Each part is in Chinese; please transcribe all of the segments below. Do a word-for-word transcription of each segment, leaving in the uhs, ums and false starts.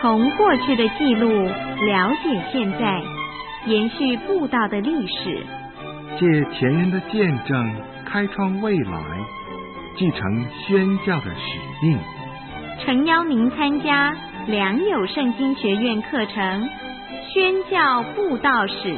从过去的记录了解现在，延续布道的历史， 借前人的见证开创未来，继承宣教的使命。 诚邀您参加良友圣经学院课程宣教布道史。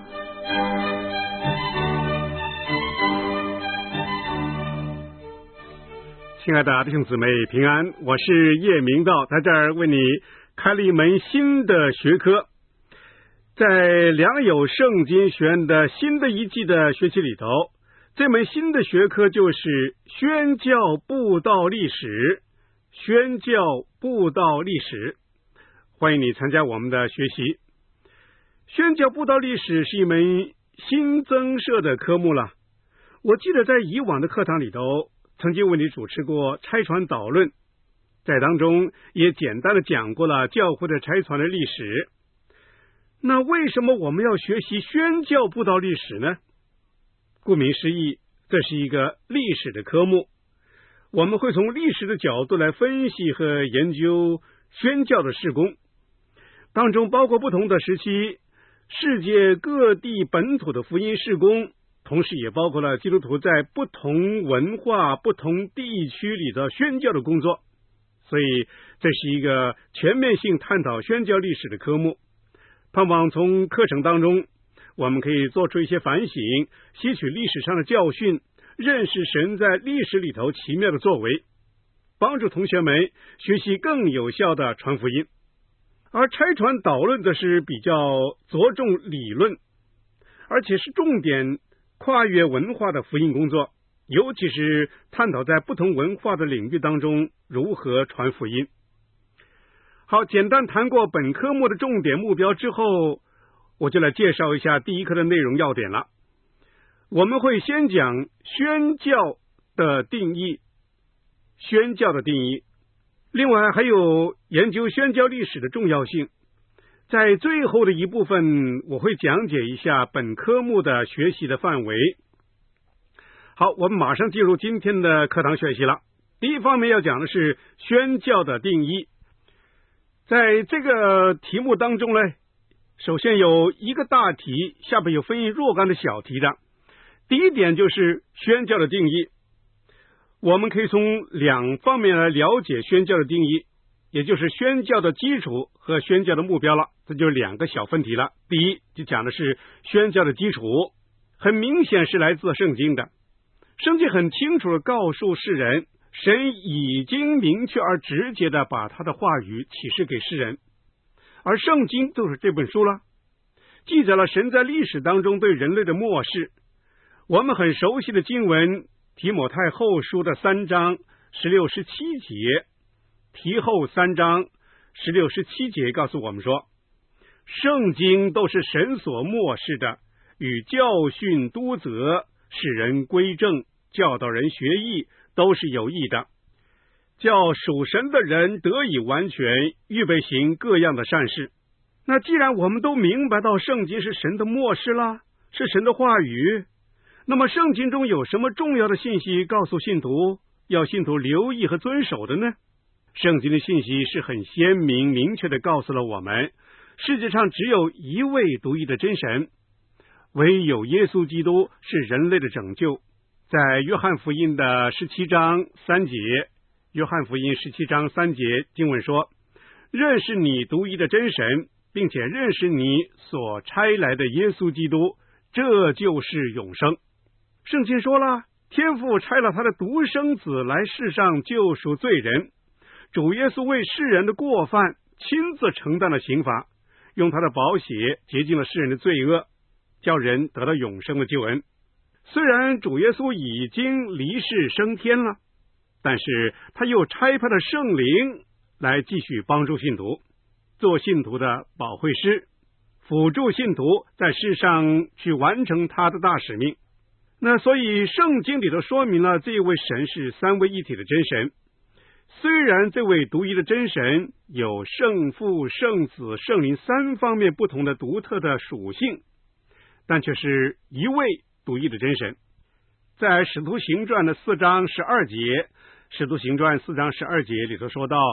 亲爱的弟兄姊妹平安，我是叶明道，在这儿为你开了一门新的学科。在良友圣经学院的新的一季的学期里头，这门新的学科就是宣教布道历史。宣教布道历史，欢迎你参加我们的学习。宣教布道历史是一门新增设的科目了。我记得在以往的课堂里头曾经为你主持过差传导论，在当中也简单的讲过了教会的差传的历史。那为什么我们要学习宣教布道历史呢？顾名思义，这是一个历史的科目，我们会从历史的角度来分析和研究宣教的事工，当中包括不同的时期世界各地本土的福音事工，同时也包括了基督徒在不同文化不同地区里的宣教的工作。所以这是一个全面性探讨宣教历史的科目，盼望从课程当中我们可以做出一些反省，吸取历史上的教训，认识神在历史里头奇妙的作为，帮助同学们学习更有效的传福音。而差传导论则是比较着重理论，而且是重点跨越文化的福音工作，尤其是探讨在不同文化的领域当中如何传福音。好，简单谈过本科目的重点目标之后，我就来介绍一下第一课的内容要点了。我们会先讲宣教的定义，宣教的定义，另外还有研究宣教历史的重要性。在最后的一部分，我会讲解一下本科目的学习的范围。好，我们马上进入今天的课堂学习了。第一方面要讲的是宣教的定义。在这个题目当中呢，首先有一个大题，下边有分成若干的小题的。第一点就是宣教的定义，我们可以从两方面来了解宣教的定义，也就是宣教的基础和宣教的目标了。这就是两个小分题了。第一就讲的是宣教的基础，很明显是来自圣经的。圣经很清楚地告诉世人，神已经明确而直接地把他的话语启示给世人，而圣经就是这本书了，记载了神在历史当中对人类的漠视。我们很熟悉的经文提摩太后书的三章十六十七节，提后三章十六十七节告诉我们说，圣经都是神所漠视的，与教训督责，使人归正，教导人学义，都是有益的，叫属神的人得以完全，预备行各样的善事。那既然我们都明白到圣经是神的漠视啦，是神的话语，那么圣经中有什么重要的信息告诉信徒要信徒留意和遵守的呢？圣经的信息是很鲜明明确地告诉了我们，世界上只有一位独一的真神，唯有耶稣基督是人类的拯救。在约翰福音的十七章三节，约翰福音十七章三节经文说，认识你独一的真神，并且认识你所差来的耶稣基督，这就是永生。圣经说了，天父差了他的独生子来世上救赎罪人，主耶稣为世人的过犯亲自承担了刑罚，用他的宝血洁净了世人的罪恶，叫人得到永生的救恩。虽然主耶稣已经离世升天了，但是他又差派了圣灵来继续帮助信徒，做信徒的保惠师，辅助信徒在世上去完成他的大使命。那所以圣经里头说明了这一位神是三位一体的真神。虽然这位独一的真神有圣父、圣子、圣灵三方面不同的独特的属性，但却是一位独一的真神。在使徒行传的四章十二节，使徒行传四章十二节里头说到，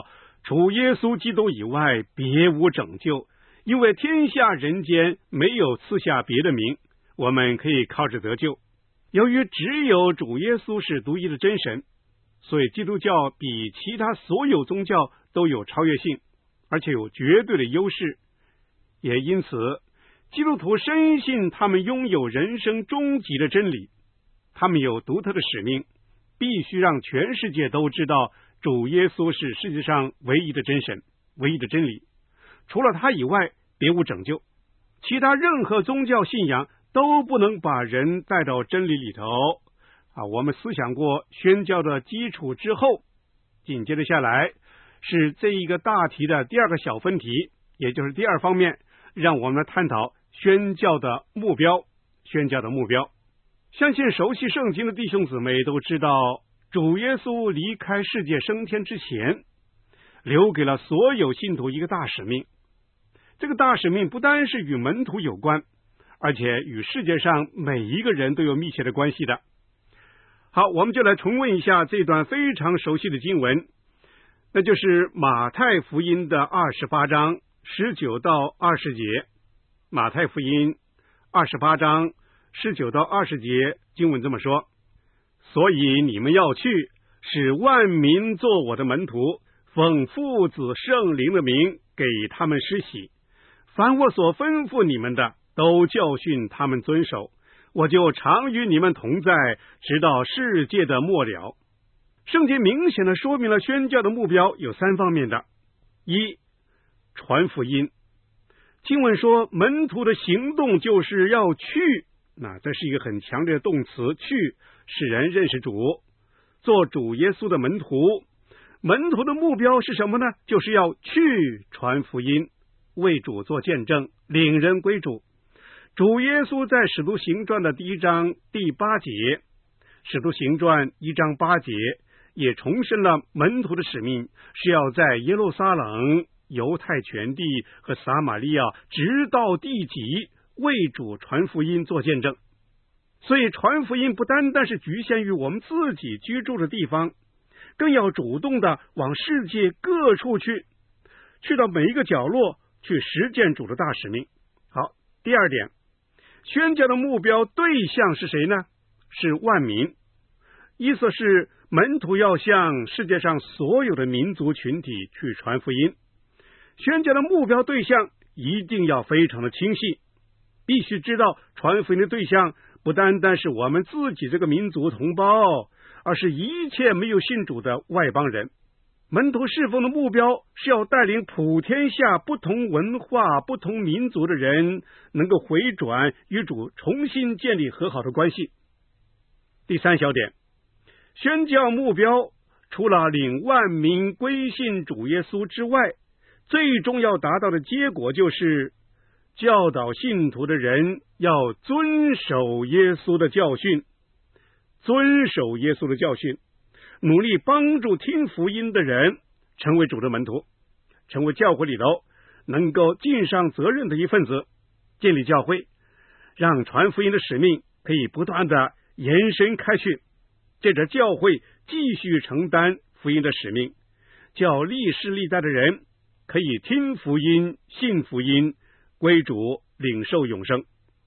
除耶稣基督以外，别无拯救，因为天下人间没有赐下别的名，我们可以靠着得救。由于只有主耶稣是独一的真神，所以基督教比其他所有宗教都有超越性，而且有绝对的优势。也因此，基督徒深信他们拥有人生终极的真理，他们有独特的使命，必须让全世界都知道主耶稣是世界上唯一的真神，唯一的真理，除了他以外别无拯救。其他任何宗教信仰都不能把人带到真理里头啊！我们思想过宣教的基础之后，紧接着下来是这一个大题的第二个小分题，也就是第二方面，让我们来探讨宣教的目标。宣教的目标，相信熟悉圣经的弟兄姊妹都知道，主耶稣离开世界升天之前，留给了所有信徒一个大使命。这个大使命不单是与门徒有关，而且与世界上每一个人都有密切的关系的。好，我们就来重温一下这段非常熟悉的经文，那就是马太福音的二十八章十九到二十节。马太福音二十八章十九到二十节经文这么说：所以你们要去，使万民做我的门徒，奉父子圣灵的名给他们施洗，凡我所吩咐你们的，都教训他们遵守，我就常与你们同在，直到世界的末了。圣经明显的说明了宣教的目标有三方面的：一、传福音。经文说门徒的行动就是要去，那这是一个很强烈的动词，去使人认识主，做主耶稣的门徒。门徒的目标是什么呢？就是要去传福音，为主做见证，领人归主。主耶稣在使徒行传的第一章第八节，使徒行传一章八节也重申了门徒的使命，是要在耶路撒冷、犹太全地和撒玛利亚直到地极为主传福音做见证。所以传福音不单单是局限于我们自己居住的地方，更要主动的往世界各处去，去到每一个角落去实践主的大使命。好，第二点，宣教的目标对象是谁呢？是万民。意思是门徒要向世界上所有的民族群体去传福音。宣教的目标对象一定要非常的清晰，必须知道传福音的对象不单单是我们自己这个民族同胞，而是一切没有信主的外邦人。门徒侍奉的目标是要带领普天下不同文化、不同民族的人能够回转，与主重新建立和好的关系。第三小点，宣教目标除了领万民归信主耶稣之外，最终要达到的结果就是教导信徒的人要遵守耶稣的教训，遵守耶稣的教训，努力帮助听福音的人成为主的门徒，成为教会里头能够尽上责任的一份子，建立教会，让传福音的使命可以不断的延伸开去，借着教会继续承担福音的使命，叫历世历代的人可以听福音、信福音、归主、领受永生。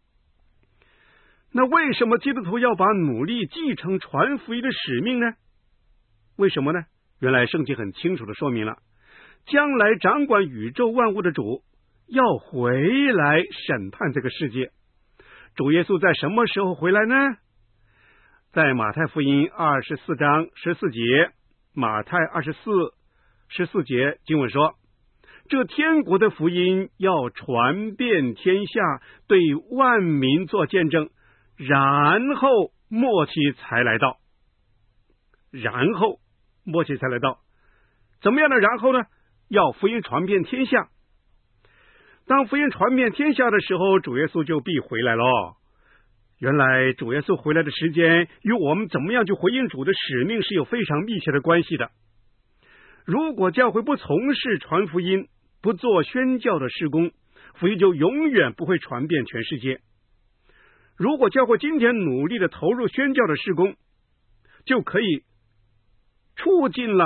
那为什么基督徒要把努力继承传福音的使命呢？为什么呢？原来圣经很清楚的说明了，将来掌管宇宙万物的主要回来审判这个世界。主耶稣在什么时候回来呢？在马太福音二十四章十四节，马太二十四十四节经文说，这天国的福音要传遍天下，对万民做见证，然后末期才来到。然后末期才来到，怎么样的然后呢？要福音传遍天下。当福音传遍天下的时候，主耶稣就必回来了。原来主耶稣回来的时间与我们怎么样去回应主的使命是有非常密切的关系的。如果教会不从事传福音，不做宣教的事工，福音就永远不会传遍全世界。如果教会今天努力的投入宣教的事工，就可以促进了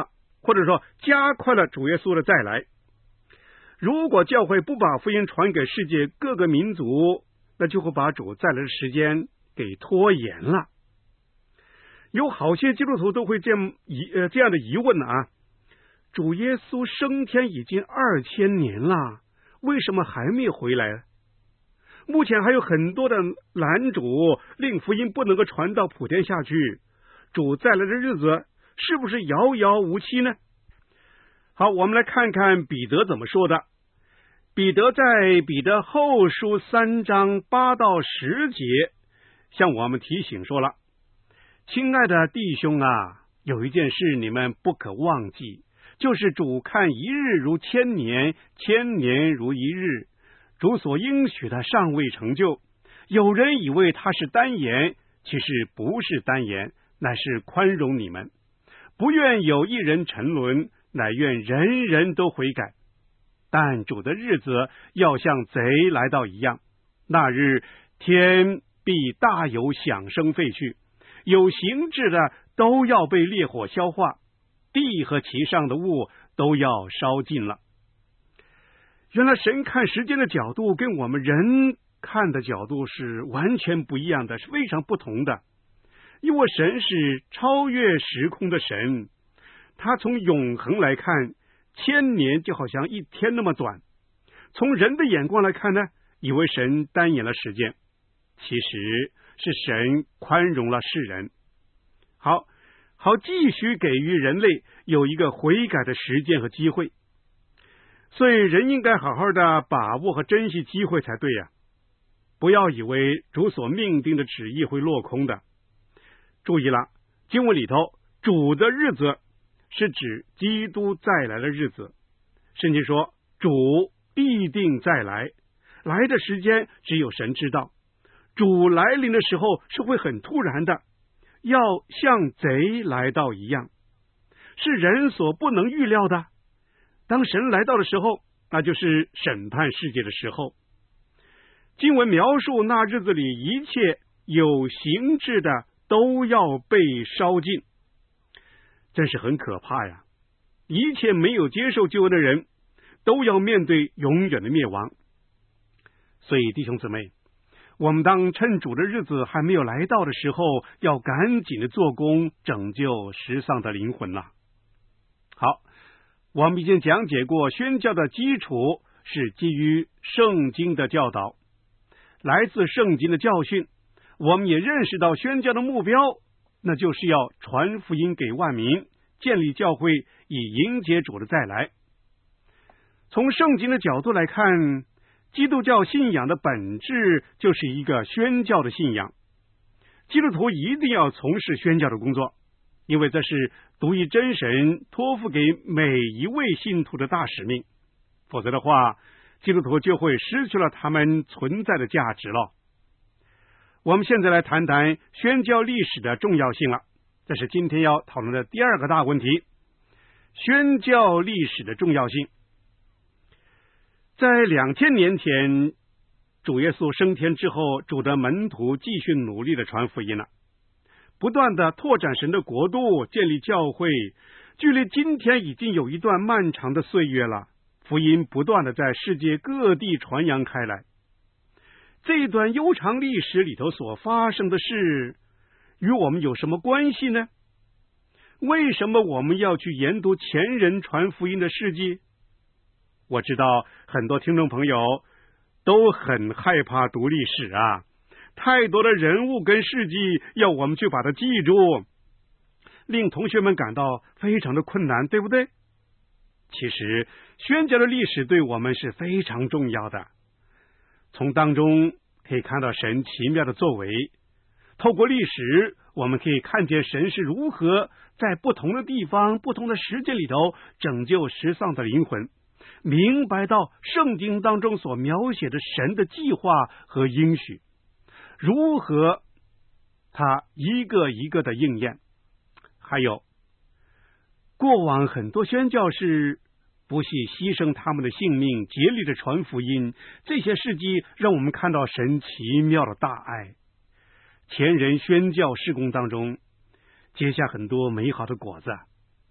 或者说加快了主耶稣的再来。如果教会不把福音传给世界各个民族，那就会把主再来的时间给拖延了。有好些基督徒都会这样疑呃这样的疑问啊，主耶稣升天已经二千年了，为什么还没有回来？目前还有很多的拦阻，令福音不能够传到普天下去。主再来的日子是不是遥遥无期呢？好，我们来看看彼得怎么说的。彼得在彼得后书三章八到十节向我们提醒说了，亲爱的弟兄啊，有一件事你们不可忘记，就是主看一日如千年，千年如一日。主所应许的尚未成就，有人以为他是单言，其实不是单言，乃是宽容你们，不愿有一人沉沦，乃愿人人都悔改。但主的日子要像贼来到一样，那日天必大有响声废去，有形质的都要被烈火消化，地和其上的物都要烧尽了。原来神看时间的角度跟我们人看的角度是完全不一样的，是非常不同的。因为神是超越时空的神，他从永恒来看，千年就好像一天那么短。从人的眼光来看呢，以为神单延了时间，其实是神宽容了世人，好好继续给予人类有一个悔改的时间和机会。所以人应该好好的把握和珍惜机会才对呀、啊，不要以为主所命定的旨意会落空的。注意了，经文里头主的日子是指基督再来的日子，圣经说主必定再来，来的时间只有神知道。主来临的时候是会很突然的，要像贼来到一样，是人所不能预料的。当神来到的时候，那就是审判世界的时候。经文描述那日子里一切有形质的都要被烧尽，真是很可怕呀！一切没有接受救恩的人都要面对永远的灭亡。所以弟兄姊妹，我们当趁主的日子还没有来到的时候，要赶紧的做工，拯救失丧的灵魂了。好，我们已经讲解过，宣教的基础是基于圣经的教导，来自圣经的教训。我们也认识到宣教的目标，那就是要传福音给万民，建立教会，以迎接主的再来。从圣经的角度来看，基督教信仰的本质就是一个宣教的信仰。基督徒一定要从事宣教的工作，因为这是独一真神托付给每一位信徒的大使命，否则的话，基督徒就会失去了他们存在的价值了。我们现在来谈谈宣教历史的重要性了，这是今天要讨论的第二个大问题，宣教历史的重要性。在两千年前，主耶稣升天之后，主的门徒继续努力的传福音了，不断的拓展神的国度，建立教会，距离今天已经有一段漫长的岁月了，福音不断的在世界各地传扬开来。这一段悠长历史里头所发生的事，与我们有什么关系呢？为什么我们要去研读前人传福音的事迹？我知道很多听众朋友都很害怕读历史啊，太多的人物跟事迹要我们去把它记住，令同学们感到非常的困难，对不对？其实宣教的历史对我们是非常重要的，从当中可以看到神奇妙的作为。透过历史，我们可以看见神是如何在不同的地方、不同的时间里头拯救失丧的灵魂，明白到圣经当中所描写的神的计划和应许，如何他一个一个的应验。还有过往很多宣教士不惜牺牲他们的性命，竭力的传福音，这些事迹让我们看到神奇妙的大爱。前人宣教事工当中结下很多美好的果子，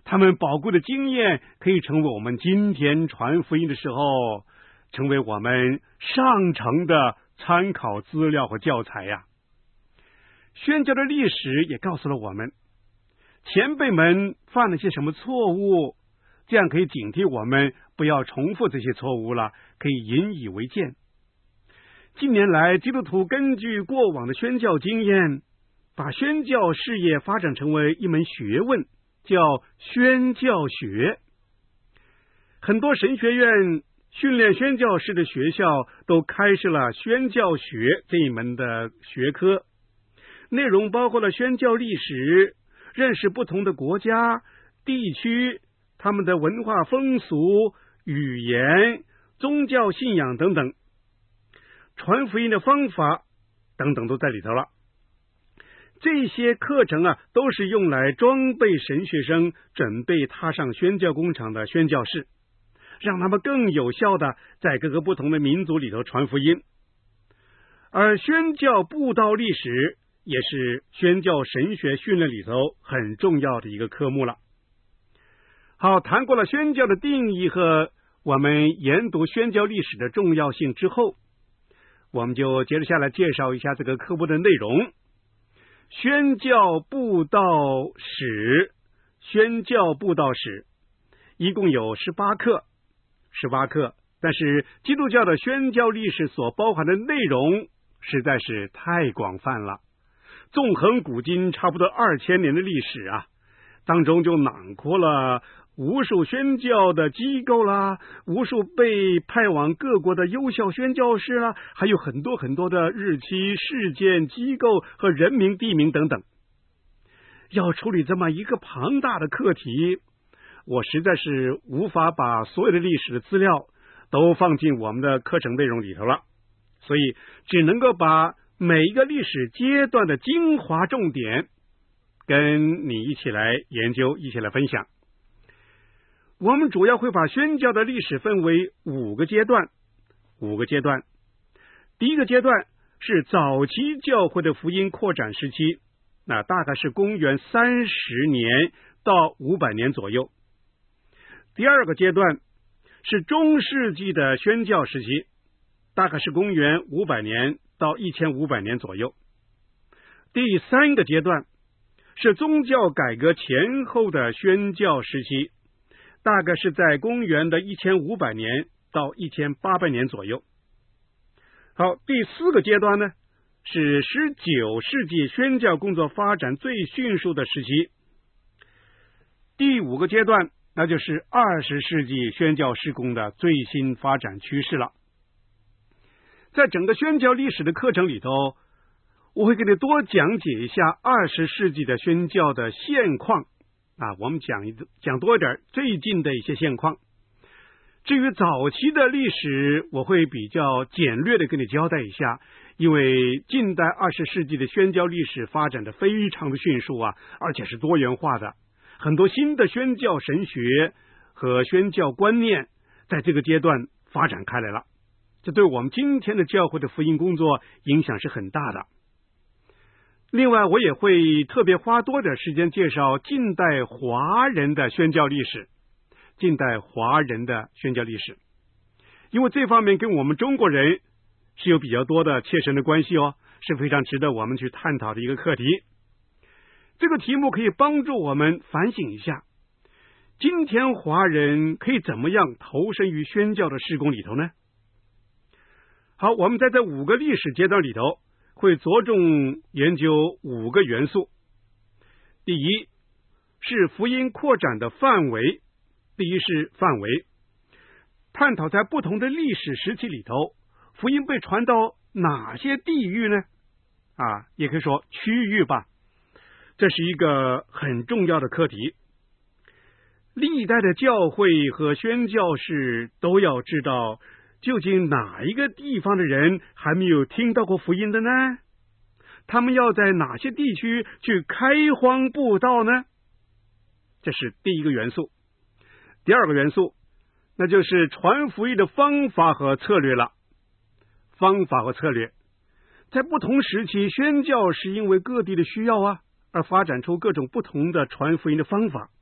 他们宝贵的经验可以成为我们今天传福音的时候，成为我们上乘的参考资料和教材呀。宣教的历史也告诉了我们，前辈们犯了些什么错误，这样可以警惕我们不要重复这些错误了，可以引以为鉴。近年来，基督徒根据过往的宣教经验，把宣教事业发展成为一门学问，叫宣教学。很多神学院训练宣教士的学校都开设了宣教学这一门的学科，内容包括了宣教历史，认识不同的国家、地区，他们的文化风俗、语言、宗教信仰等等，传福音的方法等等都在里头了。这些课程啊，都是用来装备神学生准备踏上宣教工场的宣教士，让他们更有效的在各个不同的民族里头传福音。而宣教布道历史也是宣教神学训练里头很重要的一个科目了。好，谈过了宣教的定义和我们研读宣教历史的重要性之后，我们就接着下来介绍一下这个科目的内容。宣教布道史，宣教布道史一共有十八课，十八课，但是基督教的宣教历史所包含的内容实在是太广泛了，纵横古今差不多二千年的历史啊，当中就囊括了无数宣教的机构啦，无数被派往各国的优秀宣教士啦，还有很多很多的日期、事件、机构和人名、地名等等。要处理这么一个庞大的课题，我实在是无法把所有的历史的资料都放进我们的课程内容里头了，所以只能够把每一个历史阶段的精华重点跟你一起来研究，一起来分享。我们主要会把宣教的历史分为五个阶段，五个阶段。第一个阶段是早期教会的福音扩展时期，那大概是公元三十年到五百年左右。第二个阶段是中世纪的宣教时期，大概是公元五百年到一千五百年左右。第三个阶段是宗教改革前后的宣教时期，大概是在公元的一千五百年到一千八百年左右。好，第四个阶段呢，是十九世纪宣教工作发展最迅速的时期。第五个阶段，那就是二十世纪宣教事工的最新发展趋势了。在整个宣教历史的课程里头，我会给你多讲解一下二十世纪的宣教的现况啊，我们讲一讲多一点最近的一些现况。至于早期的历史，我会比较简略的跟你交代一下，因为近代二十世纪的宣教历史发展的非常的迅速啊，而且是多元化的，很多新的宣教神学和宣教观念在这个阶段发展开来了，这对我们今天的教会的福音工作影响是很大的。另外，我也会特别花多点时间介绍近代华人的宣教历史，近代华人的宣教历史，因为这方面跟我们中国人是有比较多的切身的关系哦，是非常值得我们去探讨的一个课题。这个题目可以帮助我们反省一下，今天华人可以怎么样投身于宣教的事工里头呢？好，我们在这五个历史阶段里头会着重研究五个元素。第一是福音扩展的范围，第一是范围，探讨在不同的历史时期里头，福音被传到哪些地域呢？啊，也可以说区域吧，这是一个很重要的课题。历代的教会和宣教士都要知道，究竟哪一个地方的人还没有听到过福音的呢？他们要在哪些地区去开荒布道呢？这是第一个元素。第二个元素，那就是传福音的方法和策略了。方法和策略，在不同时期，宣教是因为各地的需要啊，而发展出各种不同的传福音的方法。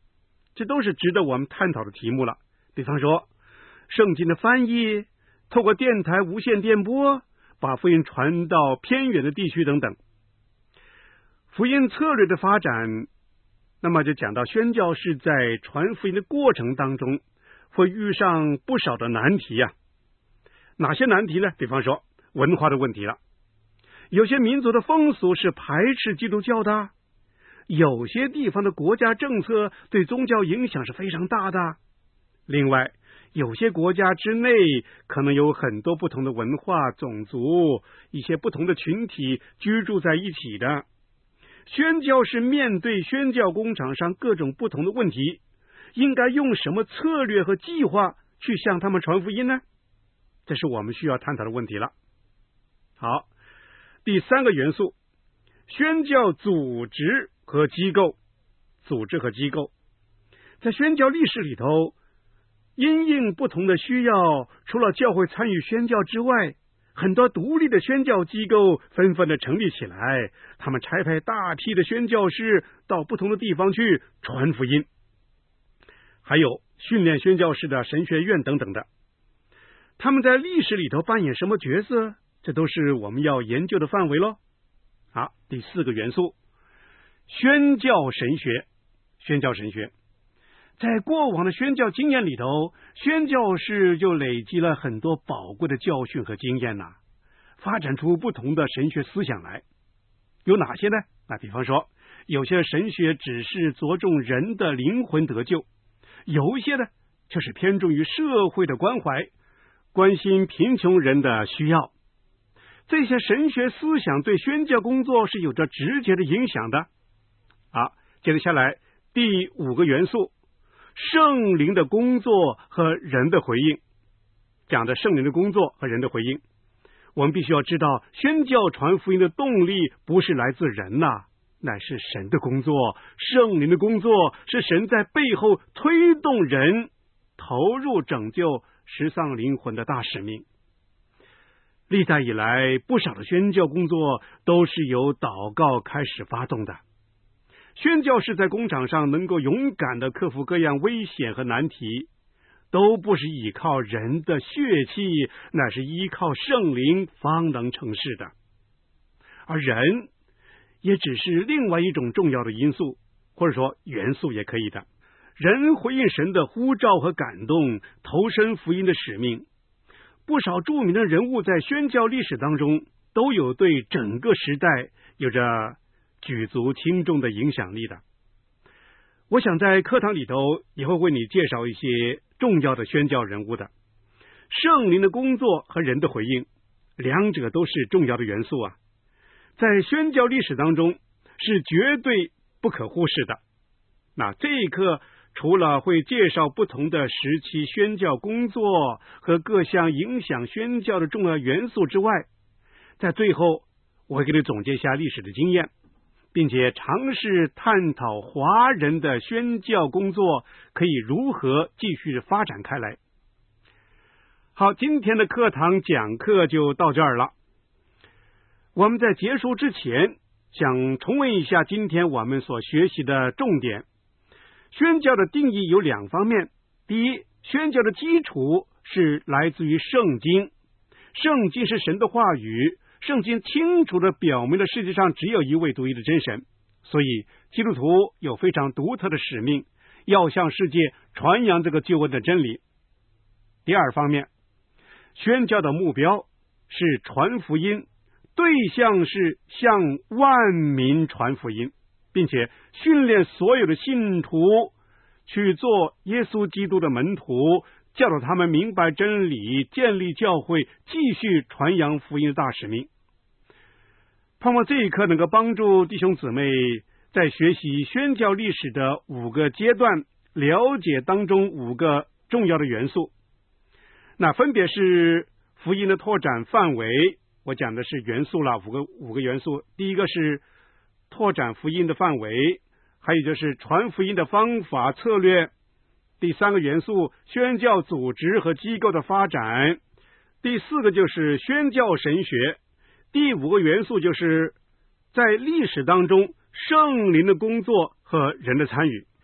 这都是值得我们探讨的题目了。比方说，圣经的翻译，透过电台无线电波，把福音传到偏远的地区等等。福音策略的发展，那么就讲到宣教士在传福音的过程当中，会遇上不少的难题呀、啊。哪些难题呢？比方说文化的问题了，有些民族的风俗是排斥基督教的，有些地方的国家政策对宗教影响是非常大的。另外，有些国家之内可能有很多不同的文化、种族，一些不同的群体居住在一起的。宣教是面对宣教工场上各种不同的问题，应该用什么策略和计划去向他们传福音呢？这是我们需要探讨的问题了。好，第三个元素，宣教组织和机构。组织和机构在宣教历史里头，因应不同的需要，除了教会参与宣教之外，很多独立的宣教机构纷纷的成立起来，他们差派大批的宣教士到不同的地方去传福音，还有训练宣教士的神学院等等的。他们在历史里头扮演什么角色？这都是我们要研究的范围咯。好，第四个元素，宣教神学。宣教神学在过往的宣教经验里头，宣教士就累积了很多宝贵的教训和经验呐、啊，发展出不同的神学思想来。有哪些呢？那比方说，有些神学只是着重人的灵魂得救，有一些呢却是偏重于社会的关怀，关心贫穷人的需要。这些神学思想对宣教工作是有着直接的影响的。好，接着下来第五个元素，圣灵的工作和人的回应。讲的圣灵的工作和人的回应，我们必须要知道，宣教传福音的动力不是来自人呐、啊，乃是神的工作。圣灵的工作是神在背后推动人投入拯救失丧灵魂的大使命。历代以来，不少的宣教工作都是由祷告开始发动的。宣教士在工场上能够勇敢的克服各样危险和难题，都不是依靠人的血气，乃是依靠圣灵方能成事的。而人也只是另外一种重要的因素，或者说元素也可以的。人回应神的呼召和感动，投身福音的使命。不少著名的人物在宣教历史当中都有对整个时代有着举足轻重的影响力的。我想在课堂里头也会为你介绍一些重要的宣教人物的。圣灵的工作和人的回应，两者都是重要的元素啊，在宣教历史当中是绝对不可忽视的。那这一课除了会介绍不同的时期宣教工作和各项影响宣教的重要元素之外，在最后我会给你总结一下历史的经验，并且尝试探讨华人的宣教工作可以如何继续发展开来。好，今天的课堂讲课就到这儿了。我们在结束之前，想重温一下今天我们所学习的重点。宣教的定义有两方面。第一，宣教的基础是来自于圣经。圣经是神的话语，圣经清楚地表明了世界上只有一位独一的真神，所以基督徒有非常独特的使命，要向世界传扬这个救恩的真理。第二方面，宣教的目标是传福音，对象是向万民传福音，并且训练所有的信徒去做耶稣基督的门徒，教导他们明白真理，建立教会，继续传扬福音的大使命。盼望这一课能够帮助弟兄姊妹在学习宣教历史的五个阶段，了解当中五个重要的元素。那分别是福音的拓展范围，我讲的是元素了，五个五个元素。第一个是拓展福音的范围，还有就是传福音的方法策略。第三个元素，宣教组织和机构的发展。第四个就是宣教神学。第五个元素就是在历史当中圣灵的工作和人的参与。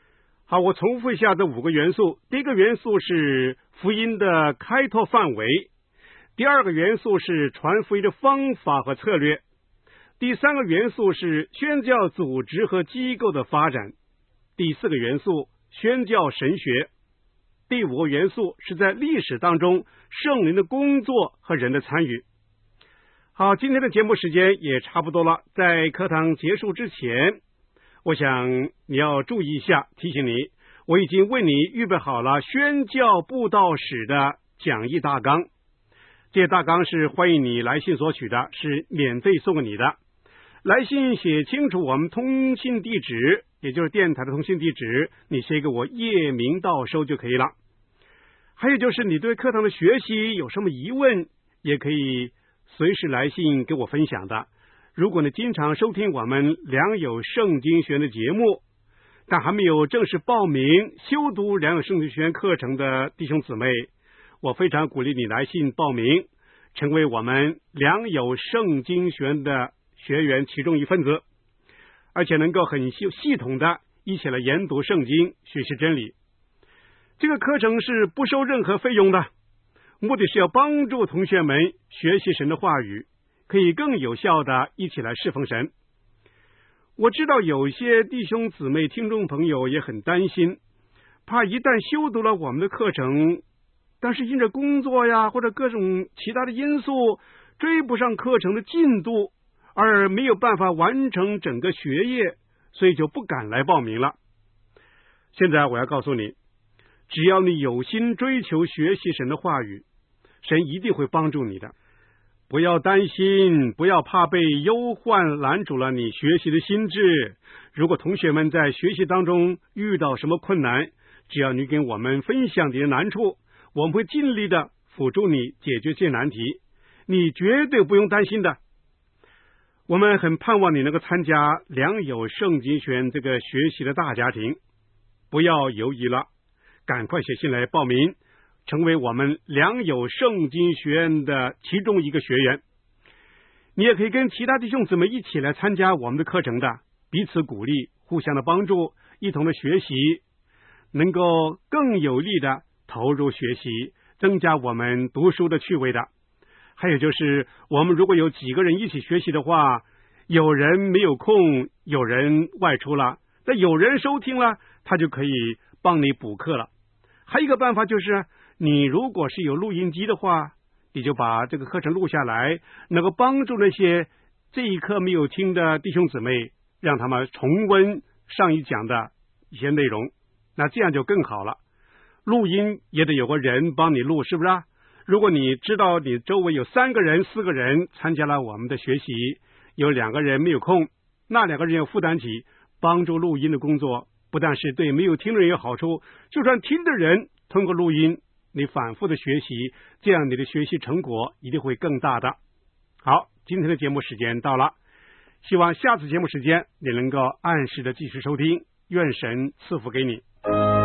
好，我重复一下这五个元素。第一个元素是福音的开拓范围，第二个元素是传福音的方法和策略，第三个元素是宣教组织和机构的发展，第四个元素宣教神学，第五个元素是在历史当中圣灵的工作和人的参与。好，今天的节目时间也差不多了，在课堂结束之前，我想你要注意一下，提醒你，我已经为你预备好了宣教布道史的讲义大纲，这些大纲是欢迎你来信索取的，是免费送给你的。来信写清楚我们通信地址，也就是电台的通信地址，你写给我叶明道收就可以了。还有就是你对课堂的学习有什么疑问，也可以随时来信给我分享的。如果你经常收听我们良友圣经学的节目，但还没有正式报名修读良友圣经学课程的弟兄姊妹，我非常鼓励你来信报名，成为我们良友圣经学的学员其中一份子，而且能够很系系统的一起来研读圣经，学习真理。这个课程是不收任何费用的，目的是要帮助同学们学习神的话语，可以更有效的一起来侍奉神。我知道有些弟兄姊妹听众朋友也很担心，怕一旦修读了我们的课程，但是因着工作呀或者各种其他的因素追不上课程的进度，而没有办法完成整个学业，所以就不敢来报名了。现在我要告诉你，只要你有心追求学习神的话语，神一定会帮助你的。不要担心，不要怕被忧患拦阻了你学习的心智。如果同学们在学习当中遇到什么困难，只要你跟我们分享你的难处，我们会尽力的辅助你解决这些难题，你绝对不用担心的。我们很盼望你能够参加良友圣经学这个学习的大家庭，不要犹豫了，赶快写信来报名，成为我们良友圣经学院的其中一个学员。你也可以跟其他弟兄姊妹一起来参加我们的课程的，彼此鼓励，互相的帮助，一同的学习，能够更有力的投入学习，增加我们读书的趣味的。还有就是我们如果有几个人一起学习的话，有人没有空，有人外出了，那有人收听了，他就可以帮你补课了。还有一个办法就是，你如果是有录音机的话，你就把这个课程录下来，能够帮助那些这一课没有听的弟兄姊妹，让他们重温上一讲的一些内容，那这样就更好了。录音也得有个人帮你录，是不是啊？如果你知道你周围有三个人四个人参加了我们的学习，有两个人没有空，那两个人要负担起帮助录音的工作，不但是对没有听的人有好处，就算听的人通过录音你反复的学习，这样你的学习成果一定会更大的。好，今天的节目时间到了，希望下次节目时间你能够按时的继续收听，愿神赐福给你。